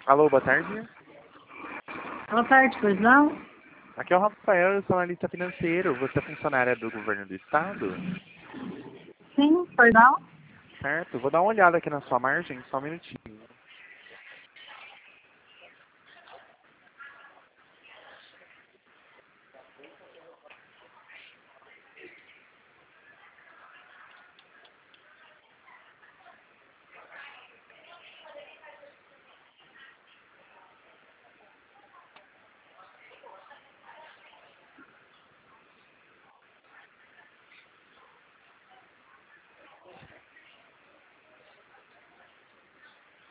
Alô, boa tarde. Boa tarde, pois não? Aqui é o Rafael, eu sou analista financeiro. Você é funcionária do governo do estado? Sim, pois não? Certo. Vou dar uma olhada aqui na sua margem, só um minutinho.